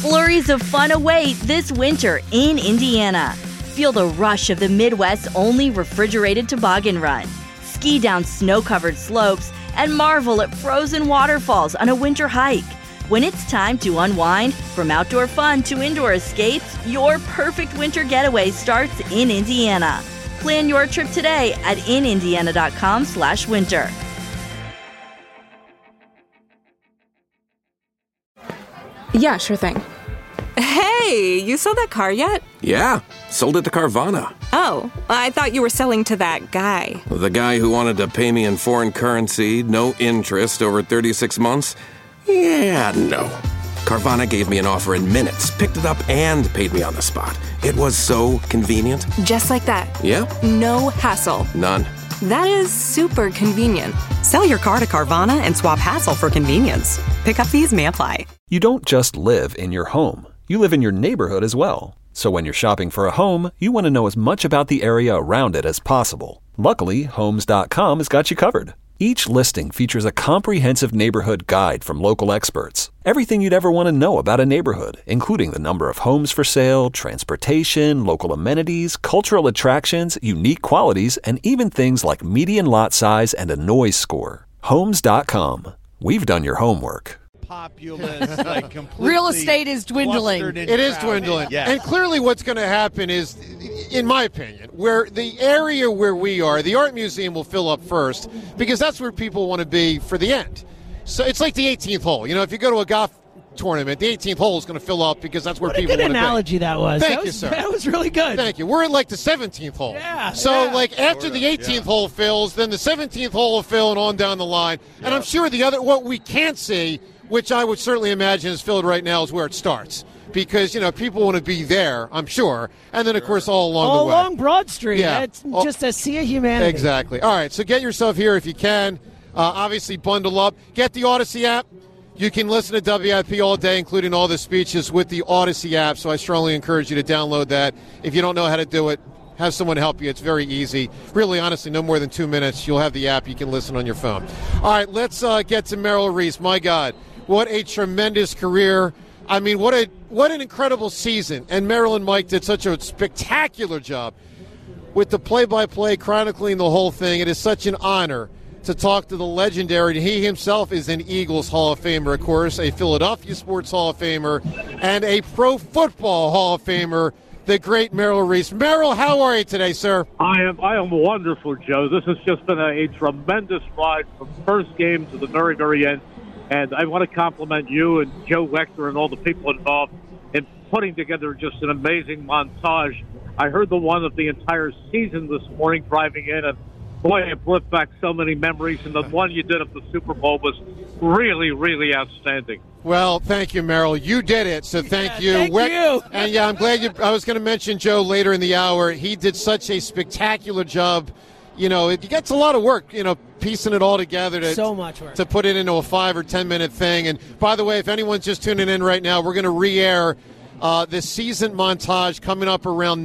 Flurries of fun await this winter in Indiana. Feel the rush of the Midwest's only refrigerated toboggan run. Ski down snow-covered slopes and marvel at frozen waterfalls on a winter hike. When it's time to unwind, from outdoor fun to indoor escapes, your perfect winter getaway starts in Indiana. Plan your trip today at inindiana.com/winter. Yeah, sure thing. Hey, you sold that car yet? Yeah, sold it to Carvana. Oh, I thought you were selling to that guy. The guy who wanted to pay me in foreign currency, no interest, over 36 months? Yeah, no. Carvana gave me an offer in minutes, picked it up, and paid me on the spot. It was so convenient. Just like that. Yeah? No hassle. None. That is super convenient. Sell your car to Carvana and swap hassle for convenience. Pickup fees may apply. You don't just live in your home. You live in your neighborhood as well. So when you're shopping for a home, you want to know as much about the area around it as possible. Luckily, Homes.com has got you covered. Each listing features a comprehensive neighborhood guide from local experts. Everything you'd ever want to know about a neighborhood, including the number of homes for sale, transportation, local amenities, cultural attractions, unique qualities, and even things like median lot size and a noise score. Homes.com. We've done your homework. Populace, like completely real estate is dwindling. It is dwindling. Yes. And clearly what's going to happen is, in my opinion, where the area where we are, the art museum will fill up first because that's where people want to be for the end. So it's like the 18th hole. You know, if you go to a golf tournament, the 18th hole is going to fill up because that's where people want to be. What a good analogy that was. Thank you, sir. That was really good. Thank you. We're in like the 17th hole. Yeah. So yeah. like after the 18th hole fills, then the 17th hole will fill and on down the line. And I'm sure the other, what we can't see, which I would certainly imagine is filled right now, is where it starts. Because, you know, people want to be there, I'm sure. And then, of course, all along the way. All along Broad Street. Yeah. It's just a sea of humanity. Exactly. All right, so get yourself here if you can. Obviously, bundle up. Get the Odyssey app. You can listen to WIP all day, including all the speeches with the Odyssey app. So I strongly encourage you to download that. If you don't know how to do it, have someone help you. It's very easy. Really, honestly, no more than 2 minutes. You'll have the app. You can listen on your phone. All right, let's get to Merrill Reese. My God. What a tremendous career. I mean, what an incredible season. And Merrill and Mike did such a spectacular job with the play-by-play, chronicling the whole thing. It is such an honor to talk to the legendary. He himself is an Eagles Hall of Famer, of course, a Philadelphia Sports Hall of Famer, and a Pro Football Hall of Famer, the great Merrill Reese. Merrill, how are you today, sir? I am wonderful, Joe. This has just been a tremendous ride from first game to the very, very end. And I want to compliment you and Joe Wechter and all the people involved in putting together just an amazing montage. I heard the one of the entire season this morning driving in, and boy, it brought back so many memories. And the one you did of the Super Bowl was really, really outstanding. Well, thank you, Merrill. You did it, so thank you. Thank you. And, yeah, I'm glad you – I was going to mention Joe later in the hour. He did such a spectacular job. You know, it gets a lot of work, you know, piecing it all together So much work. to put it into a 5 or 10 minute thing. And by the way, if anyone's just tuning in right now, we're going to re-air this season montage coming up around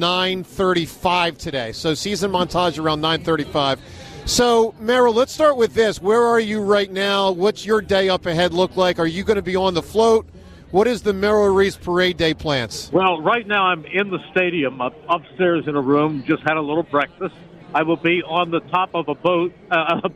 9:35 today. So season montage around 9:35. So Merrill, let's start with this. Where are you right now? What's your day up ahead look like? Are you going to be on the float? What is the Merrill Reese Parade Day plans? Well, right now I'm in the stadium, upstairs in a room, just had a little breakfast. I will be on the top of a boat. I'd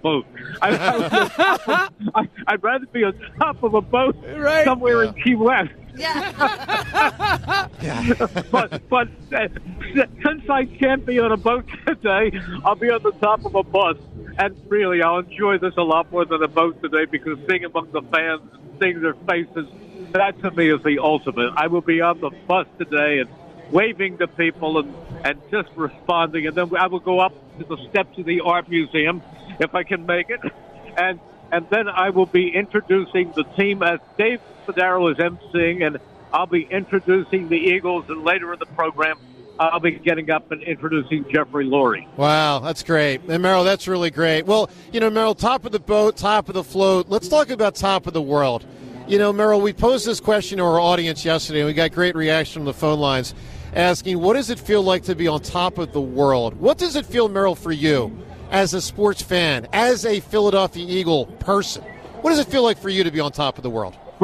rather be on top of a boat somewhere in Key West. Yeah. but since I can't be on a boat today, I'll be on the top of a bus. And really, I'll enjoy this a lot more than a boat today because being among the fans and seeing their faces, that to me is the ultimate. I will be on the bus today and waving to people and just responding. And then I will go up to the steps of the Art Museum, if I can make it. And then I will be introducing the team as Dave Spadaro is emceeing, and I'll be introducing the Eagles. And later in the program, I'll be getting up and introducing Jeffrey Lurie. Wow, that's great. And Merrill, that's really great. Well, you know, Merrill, top of the boat, top of the float. Let's talk about top of the world. You know, Merrill, we posed this question to our audience yesterday, and we got great reaction from the phone lines asking, what does it feel like to be on top of the world? What does it feel, Merrill, for you as a sports fan, as a Philadelphia Eagle person? What does it feel like for you to be on top of the world? Well,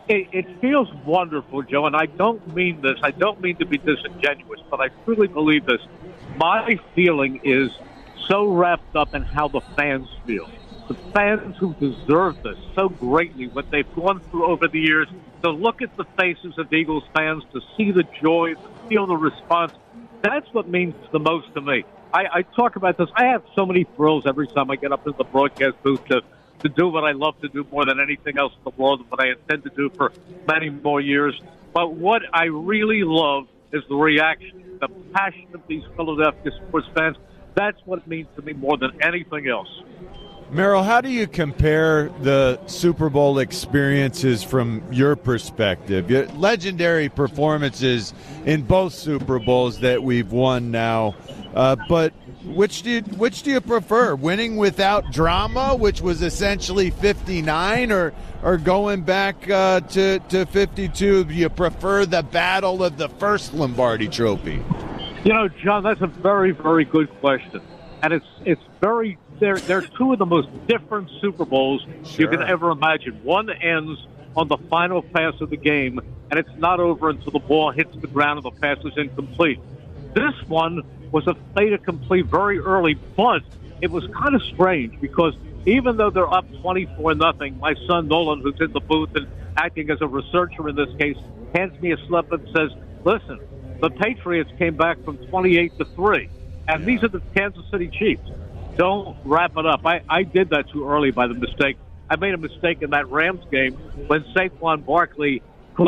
It feels wonderful, Joe, and I don't mean this. I don't mean to be disingenuous, but I truly believe this. My feeling is so wrapped up in how the fans feel. The fans who deserve this so greatly, what they've gone through over the years, to look at the faces of Eagles fans, to see the joy, to feel the response, that's what means the most to me. I talk about this. I have so many thrills every time I get up in the broadcast booth to do what I love to do more than anything else in the world, and what I intend to do for many more years. But what I really love is the reaction, the passion of these Philadelphia sports fans. That's what it means to me more than anything else. Merrill, how do you compare the Super Bowl experiences from your perspective? Legendary performances in both Super Bowls that we've won now, but which do you prefer? Winning without drama, which was essentially 59, or going back to 52? Do you prefer the battle of the first Lombardi Trophy? You know, John, that's a very, very good question, and it's very. They're two of the most different Super Bowls you can ever imagine. One ends on the final pass of the game, and it's not over until the ball hits the ground and the pass is incomplete. This one was a fait accompli very early, but it was kind of strange because even though they're up 24-0, my son Nolan, who's in the booth and acting as a researcher in this case, hands me a slip and says, "Listen, the Patriots came back from 28-3, and these are the Kansas City Chiefs. Don't wrap it up." I did that too early by the mistake. I made a mistake in that Rams game when Saquon Barkley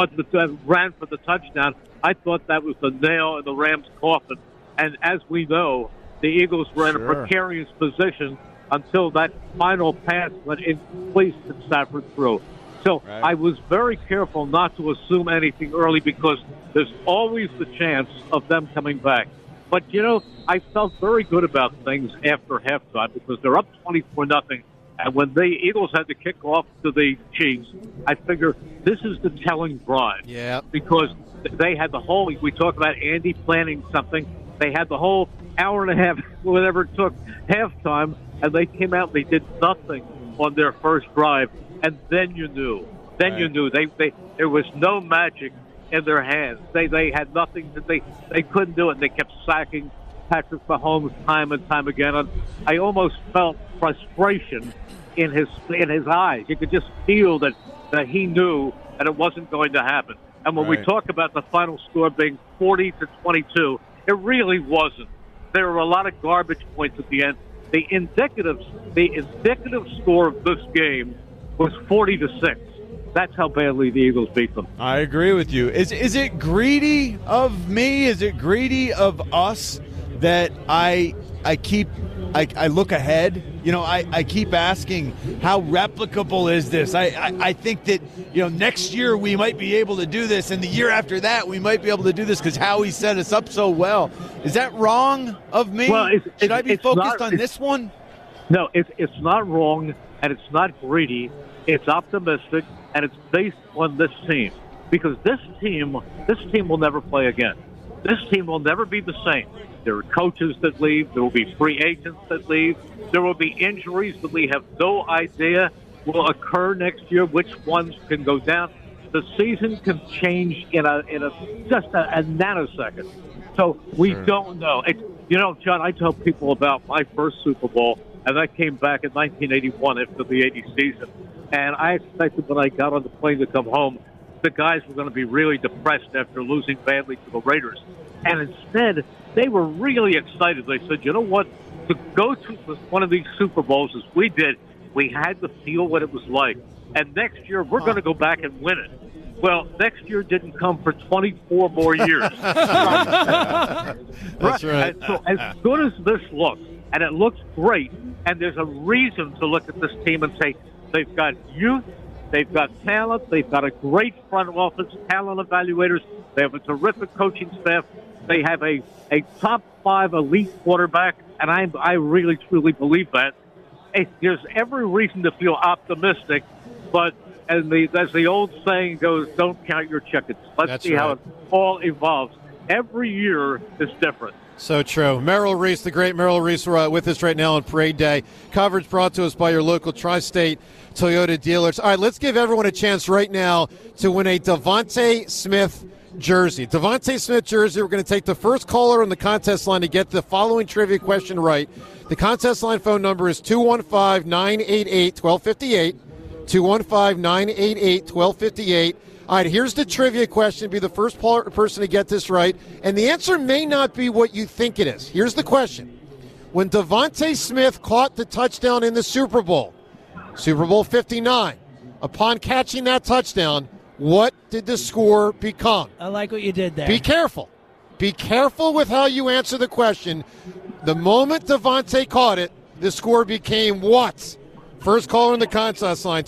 ran for the touchdown. I thought that was the nail in the Rams' coffin. And as we know, the Eagles were in a precarious position until that final pass went incomplete and Stafford threw. So I was very careful not to assume anything early because there's always the chance of them coming back. But, you know, I felt very good about things after halftime because they're up 24-0. And when the Eagles had to kick off to the Chiefs, I figure this is the telling drive. Yeah. Because they had the whole, we talk about Andy planning something. They had the whole hour and a half, whatever it took, halftime, and they came out and they did nothing on their first drive. And then you knew. You knew. There was no magic in their hands. They had nothing that they couldn't do it. They kept sacking Patrick Mahomes time and time again. And I almost felt frustration in his eyes. You could just feel that he knew that it wasn't going to happen. And when we talk about the final score being 40-22, it really wasn't. There were a lot of garbage points at the end. The indicative score of this game was 40-6. That's how badly the Eagles beat them. I agree with you. Is it greedy of me? Is it greedy of us that I look ahead? You know, I keep asking, how replicable is this? I think that, you know, next year we might be able to do this, and the year after that we might be able to do this because Howie set us up so well. Is that wrong of me? Well, should I be focused on this one? No, it's not wrong, and it's not greedy. It's optimistic, and it's based on this team. Because this team will never play again. This team will never be the same. There are coaches that leave. There will be free agents that leave. There will be injuries that we have no idea will occur next year, which ones can go down. The season can change in just a nanosecond. So we don't know. You know, John, I tell people about my first Super Bowl, and I came back in 1981 after the 80 season. And I expected when I got on the plane to come home, the guys were going to be really depressed after losing badly to the Raiders. And instead, they were really excited. They said, you know what? To go to one of these Super Bowls as we did, we had to feel what it was like. And next year, we're going to go back and win it. Well, next year didn't come for 24 more years. That's right. And so as good as this looks, and it looks great, and there's a reason to look at this team and say, they've got youth, they've got talent, they've got a great front office, talent evaluators, they have a terrific coaching staff, they have a top 5 elite quarterback, and I really, truly believe that. There's every reason to feel optimistic, but as the old saying goes, don't count your chickens. Let's see how it all evolves. Every year is different. So true. Merrill Reese, the great Merrill Reese, with us right now on Parade Day. Coverage brought to us by your local Tri-State Toyota dealers. All right, let's give everyone a chance right now to win a Devontae Smith jersey. Devontae Smith jersey. We're going to take the first caller on the contest line to get the following trivia question right. The contest line phone number is 215-988-1258. 215-988-1258. All right, here's the trivia question. Be the first person to get this right. And the answer may not be what you think it is. Here's the question. When Devontae Smith caught the touchdown in the Super Bowl 59, upon catching that touchdown, what did the score become? I like what you did there. Be careful. Be careful with how you answer the question. The moment Devontae caught it, the score became what? First caller in the contest line,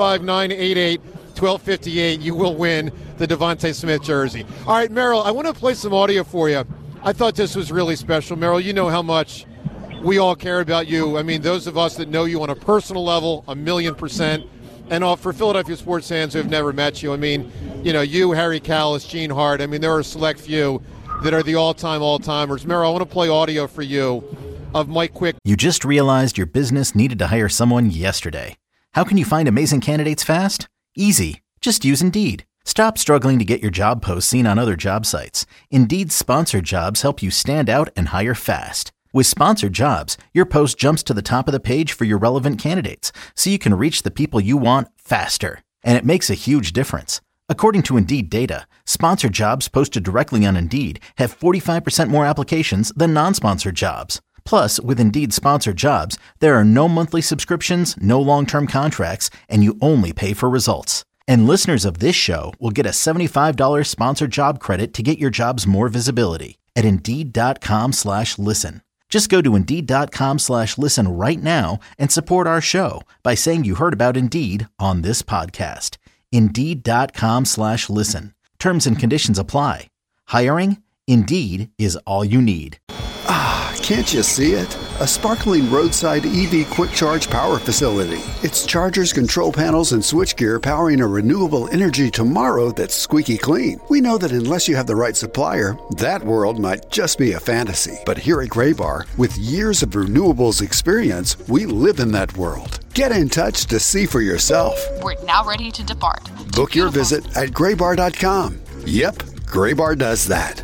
215-988-1258. You will win the Devontae Smith jersey. All right, Merrill, I want to play some audio for you. I thought this was really special. Merrill, you know how much we all care about you. I mean, those of us that know you on a personal level, 1,000,000%. And for Philadelphia sports fans who have never met you, I mean, you know, you, Harry Kalas, Gene Hart, I mean, there are a select few that are the all-timers. Merrill, I want to play audio for you of Mike Quick. You just realized your business needed to hire someone yesterday. How can you find amazing candidates fast? Easy. Just use Indeed. Stop struggling to get your job posts seen on other job sites. Indeed's sponsored jobs help you stand out and hire fast. With sponsored jobs, your post jumps to the top of the page for your relevant candidates, so you can reach the people you want faster. And it makes a huge difference. According to Indeed data, sponsored jobs posted directly on Indeed have 45% more applications than non-sponsored jobs. Plus, with Indeed sponsored jobs, there are no monthly subscriptions, no long-term contracts, and you only pay for results. And listeners of this show will get a $75 sponsored job credit to get your jobs more visibility at Indeed.com/listen. Just go to Indeed.com/listen right now and support our show by saying you heard about Indeed on this podcast. Indeed.com/listen. Terms and conditions apply. Hiring? Indeed is all you need. Can't you see it? A sparkling roadside EV quick charge power facility. It's chargers, control panels, and switchgear powering a renewable energy tomorrow that's squeaky clean. We know that unless you have the right supplier, that world might just be a fantasy. But here at Graybar, with years of renewables experience, we live in that world. Get in touch to see for yourself. We're now ready to depart. Book your visit at graybar.com. Yep, Graybar does that.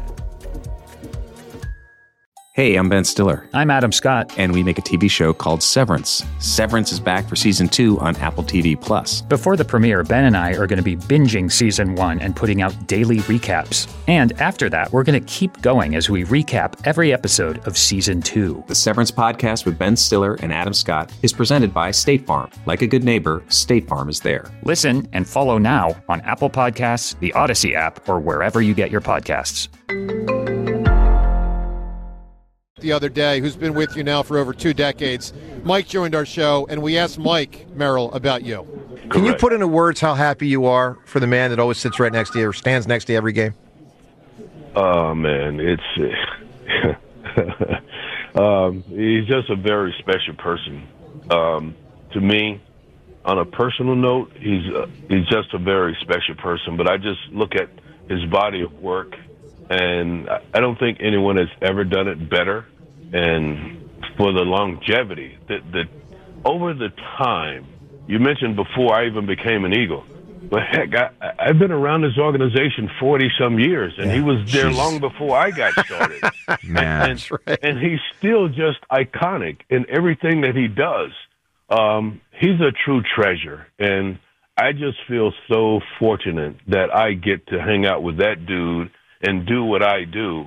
Hey, I'm Ben Stiller. I'm Adam Scott. And we make a TV show called Severance. Severance is back for Season 2 on Apple TV+. Before the premiere, Ben and I are going to be binging Season 1 and putting out daily recaps. And after that, we're going to keep going as we recap every episode of Season 2. The Severance podcast with Ben Stiller and Adam Scott is presented by State Farm. Like a good neighbor, State Farm is there. Listen and follow now on Apple Podcasts, the Odyssey app, or wherever you get your podcasts. The other day, who's been with you now for over 2 decades. Mike joined our show, and we asked Mike, Merrill, about you. Can you put into words how happy you are for the man that always sits right next to you or stands next to you every game? Oh, man, it's he's just a very special person. To me, on a personal note, he's just a very special person. But I just look at his body of work, and I don't think anyone has ever done it better. And for the longevity, that over the time, you mentioned before I even became an Eagle, but heck, I've been around this organization 40-some years, and he was there long before I got started. Man, and, and he's still just iconic in everything that he does. He's a true treasure, and I just feel so fortunate that I get to hang out with that dude and do what I do.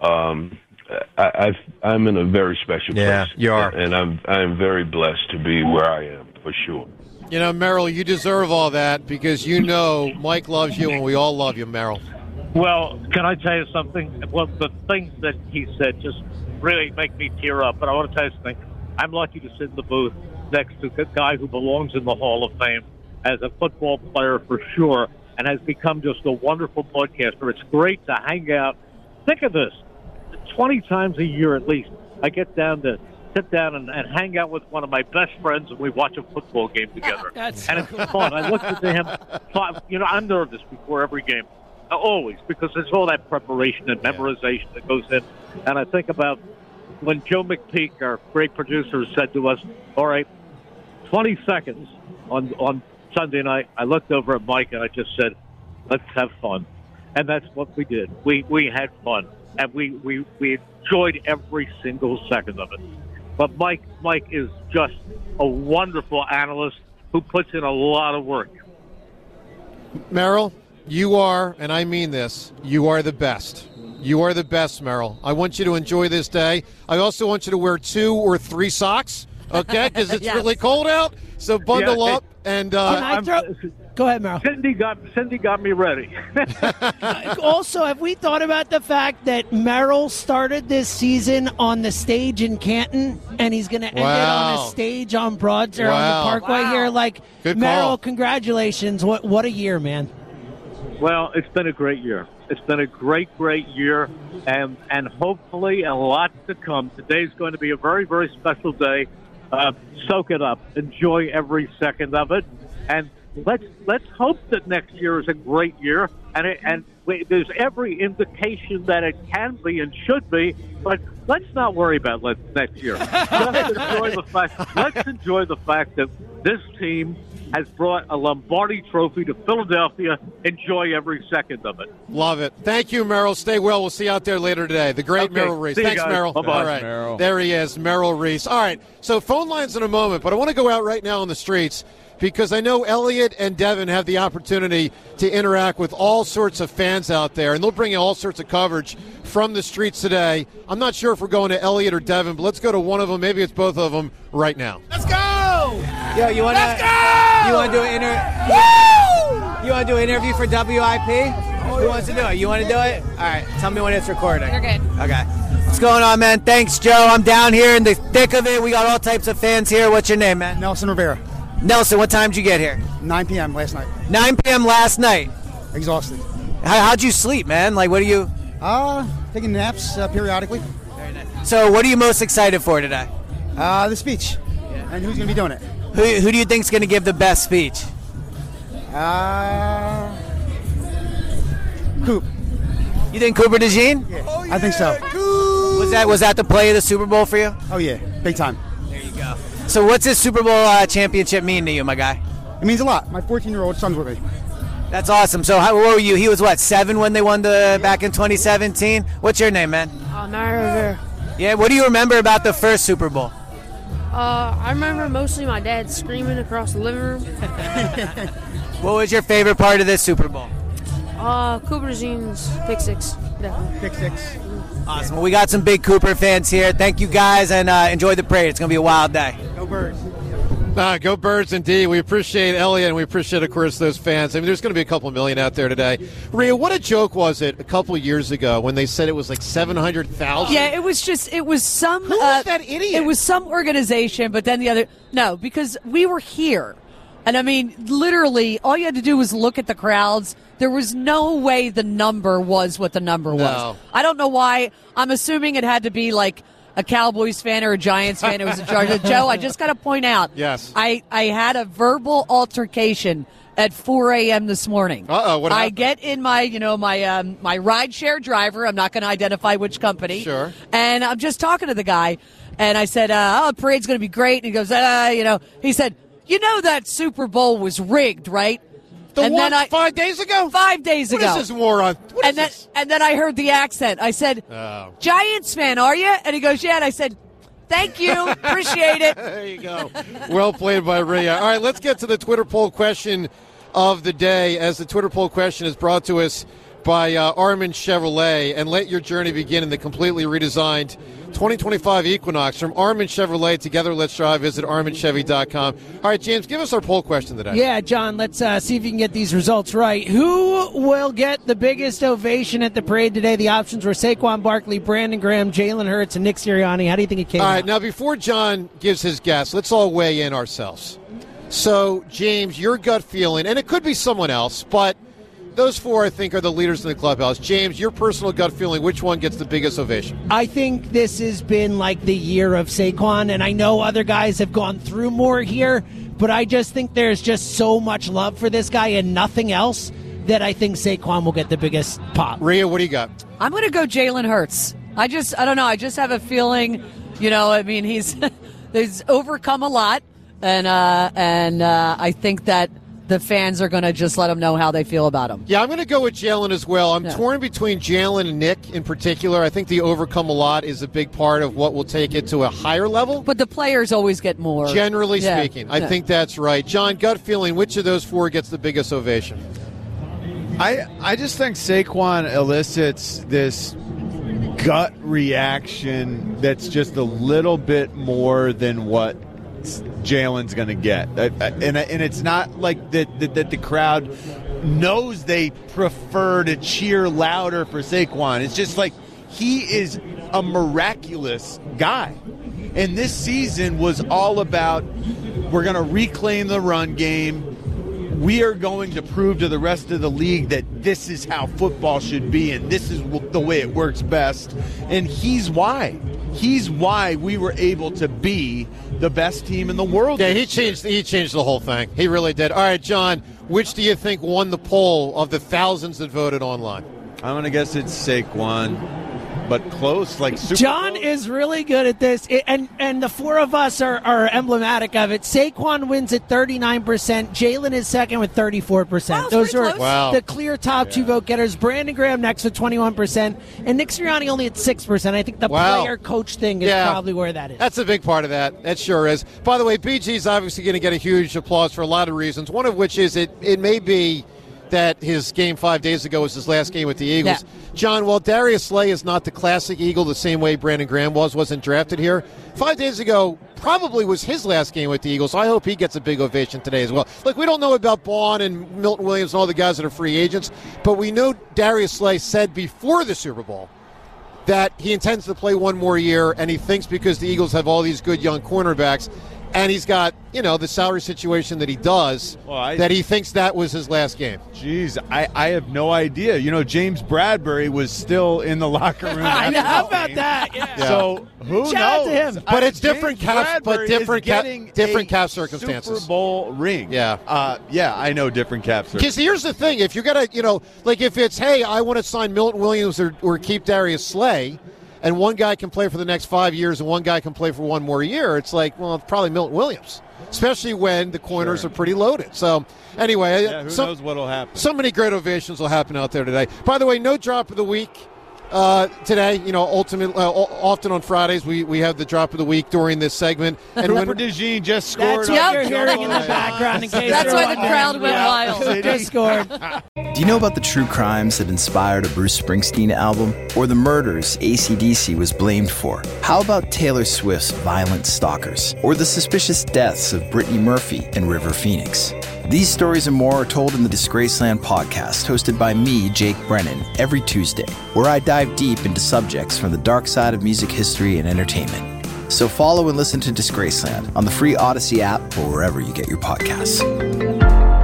I'm in a very special place. Yeah, you are. And I'm very blessed to be where I am, for sure. You know, Merrill, you deserve all that because you know Mike loves you and we all love you, Merrill. Well, can I tell you something? Well, the things that he said just really make me tear up. But I want to tell you something. I'm lucky to sit in the booth next to a guy who belongs in the Hall of Fame as a football player for sure and has become just a wonderful podcaster. It's great to hang out. Think of this. 20 times a year at least, I get down to sit down and hang out with one of my best friends, and we watch a football game together. That's and it's fun. I look at him. You know, I'm nervous before every game. always, because there's all that preparation and memorization that goes in. And I think about when Joe McPeak, our great producer, said to us, all right, 20 seconds on Sunday night, I looked over at Mike and I just said, let's have fun. And that's what we did. We had fun, and we enjoyed every single second of it. But Mike is just a wonderful analyst who puts in a lot of work. Merrill, you are, and I mean this, you are the best. You are the best, Merrill. I want you to enjoy this day. I also want you to wear 2 or 3 socks, okay, because it's really cold out. So bundle up. And Can I throw... Go ahead, Merrill. Cindy got me ready. Also, have we thought about the fact that Merrill started this season on the stage in Canton, and he's going to end it on a stage on Broads or on the Parkway here? Like, good Merrill, call. Congratulations! What a year, man. Well, it's been a great year. It's been a great year, and hopefully a lot to come. Today's going to be a very, very special day. Soak it up. Enjoy every second of it, and let's hope that next year is a great year. And there's every indication that it can be and should be. But let's not worry about next year. Just enjoy the fact. Let's enjoy the fact that this team has brought a Lombardi Trophy to Philadelphia. Enjoy every second of it. Love it. Thank you, Merrill. Stay well. We'll see you out there later today. The great Merrill Reese. Thanks, Merrill. Bye-bye. All right. Merrill. There he is, Merrill Reese. All right, so phone lines in a moment, but I want to go out right now on the streets because I know Elliot and Devin have the opportunity to interact with all sorts of fans out there, and they'll bring you all sorts of coverage from the streets today. I'm not sure if we're going to Elliot or Devin, but let's go to one of them. Maybe it's both of them right now. Let's go! Yo, you want to do an You want to do an interview for WIP? Who wants to do it? You want to do it? All right. Tell me when it's recording. You're good. Okay. What's going on, man? Thanks, Joe. I'm down here in the thick of it. We got all types of fans here. What's your name, man? Nelson Rivera. Nelson, what time did you get here? 9 p.m. last night. 9 p.m. last night. Exhausted. How'd you sleep, man? Like, what are you? Taking naps periodically. Very nice. So, what are you most excited for today? The speech. Yeah. And who's going to be doing it? Who do you think's going to give the best speech? Coop. You think Cooper DeJean? Yeah, I think so. Was that the play of the Super Bowl for you? Oh yeah, big time. There you go. So what's this Super Bowl championship mean to you, my guy? It means a lot. My 14-year-old son's with me. That's awesome. So what were you? He was what, 7 when they won back in 2017? What's your name, man? Mario Rivera. Yeah, what do you remember about the first Super Bowl? I remember mostly my dad screaming across the living room. What was your favorite part of this Super Bowl? Cooper DeJean's pick six. Definitely. Pick six. Awesome. Well, we got some big Cooper fans here. Thank you guys, and enjoy the parade. It's going to be a wild day. Go Birds. Go Birds, indeed. We appreciate Elliot, and we appreciate, of course, those fans. I mean, there's going to be a couple million out there today. Rhea, what a joke was it a couple years ago when they said it was like 700,000? Yeah, it was some... Who was that idiot? It was some organization, but then the other... No, because we were here. And, I mean, literally, all you had to do was look at the crowds. There was no way the number was what the number was. No. I don't know why. I'm assuming it had to be like a Cowboys fan or a Giants fan who was in charge of Joe. I just got to point out, yes, I had a verbal altercation at 4 a.m. this morning. Uh-oh, what happened? I get in my my rideshare driver. I'm not going to identify which company. Sure. And I'm just talking to the guy, and I said, the parade's going to be great. And he goes, he said, that Super Bowl was rigged, right? The one 5 days ago? 5 days ago. What is this war on? And then I heard the accent. I said, Giants fan, are you? And he goes, yeah. And I said, thank you. Appreciate it. There you go. Well played by Rhea. All right, let's get to the Twitter poll question of the day, as the Twitter poll question is brought to us by Armin Chevrolet. And let your journey begin in the completely redesigned 2025 Equinox from Armin Chevrolet. Together, let's drive. Visit ArminChevy.com. All right, James, give us our poll question today. Yeah, John, let's see if you can get these results right. Who will get the biggest ovation at the parade today? The options were Saquon Barkley, Brandon Graham, Jalen Hurts, and Nick Sirianni. How do you think it came out? All right, now before John gives his guess, let's all weigh in ourselves. So, James, your gut feeling, and it could be someone else, but those four, I think, are the leaders in the clubhouse. James, your personal gut feeling, which one gets the biggest ovation? I think this has been like the year of Saquon, and I know other guys have gone through more here, but I just think there's just so much love for this guy and nothing else that I think Saquon will get the biggest pop. Rhea, what do you got? I'm going to go Jalen Hurts. I don't know. I just have a feeling, he's overcome a lot, and I think that the fans are going to just let him know how they feel about him. Yeah, I'm going to go with Jalen as well. I'm torn between Jalen and Nick in particular. I think the overcome a lot is a big part of what will take it to a higher level. But the players always get more. Generally speaking. I think that's right. John, gut feeling, which of those four gets the biggest ovation? I just think Saquon elicits this gut reaction that's just a little bit more than what Jalen's going to get. And it's not like that the crowd knows they prefer to cheer louder for Saquon. It's just like he is a miraculous guy. And this season was all about we're going to reclaim the run game. We are going to prove to the rest of the league that this is how football should be and this is the way it works best. And he's why. He's why we were able to be the best team in the world. Yeah, he changed the whole thing. He really did. All right, John, which do you think won the poll of the thousands that voted online? I'm going to guess it's Saquon. But close, like Super John Bowl. is really good at this, and the four of us are emblematic of it. Saquon wins at 39%. Jalen is second with 34%. Wow, those are close. the clear top two vote getters. Brandon Graham next with 21%, and Nick Sirianni only at 6%. I think the player-coach thing is probably where that is. That's a big part of that. That sure is. By the way, BG is obviously going to get a huge applause for a lot of reasons, one of which is it may be that his game 5 days ago was his last game with the Eagles. Yeah. John, while Darius Slay is not the classic Eagle the same way Brandon Graham wasn't drafted here, 5 days ago probably was his last game with the Eagles, so I hope he gets a big ovation today as well. Look, we don't know about Bond and Milton Williams and all the guys that are free agents, but we know Darius Slay said before the Super Bowl that he intends to play one more year, and he thinks because the Eagles have all these good young cornerbacks, and he's got, the salary situation that he does, that he thinks that was his last game. Jeez, I have no idea. James Bradbury was still in the locker room. I know. How about that? Yeah. So who knows? Shout out to him. But it's different caps, different cap circumstances. Super Bowl ring. Yeah. I know different cap circumstances. Because here's the thing. If you're going to, like if it's, hey, I want to sign Milton Williams or keep Darius Slay, and one guy can play for the next 5 years and one guy can play for one more year, it's like, well, probably Milton Williams, especially when the corners are pretty loaded. So, anyway. Who knows what will happen. So many great ovations will happen out there today. By the way, no drop of the week today. Ultimately, often on Fridays, we have the drop of the week during this segment. And Rupert DeJean just scored. That's what you're hearing in the background in case that's why the crowd went wild. Just scored. Do you know about the true crimes that inspired a Bruce Springsteen album? Or the murders AC/DC was blamed for? How about Taylor Swift's violent stalkers? Or the suspicious deaths of Brittany Murphy and River Phoenix? These stories and more are told in the Disgraceland podcast, hosted by me, Jake Brennan, every Tuesday, where I dive deep into subjects from the dark side of music history and entertainment. So follow and listen to Disgraceland on the free Odyssey app or wherever you get your podcasts.